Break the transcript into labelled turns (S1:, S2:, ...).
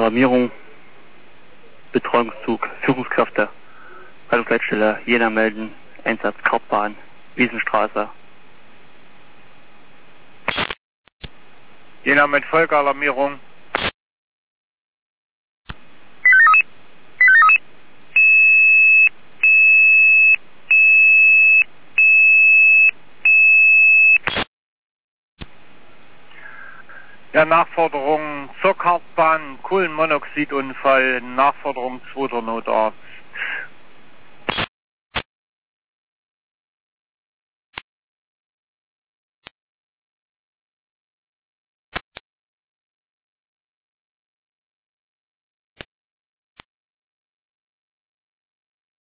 S1: Alarmierung, Betreuungszug, Führungskräfte, Rettungsleitstelle, Jena melden, Einsatz Kartbahn, Wiesenstraße.
S2: Jena mit Folgealarmierung. Ja, Nachforderung zur Kartbahn, Kohlenmonoxidunfall, Nachforderung 2. Notarzt.